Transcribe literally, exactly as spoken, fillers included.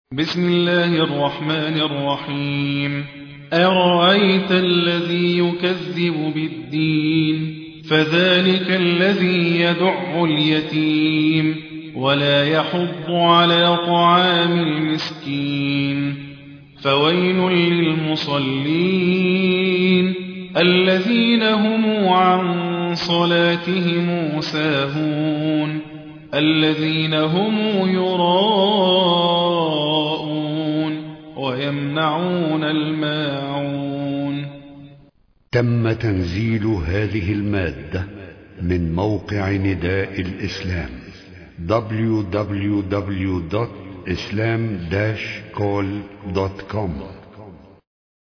بسم الله الرحمن الرحيم. أرأيت الذي يكذب بالدين فذلك الذي يدع اليتيم ولا يحض على طعام المسكين فويل للمصلين الذين هم عن صلاتهم ساهون الذين هم يراءون ويمنعون الماعون. تم تنزيل هذه المادة من موقع نداء الإسلام دبليو دبليو دبليو دوت إسلام داش كول دوت كوم.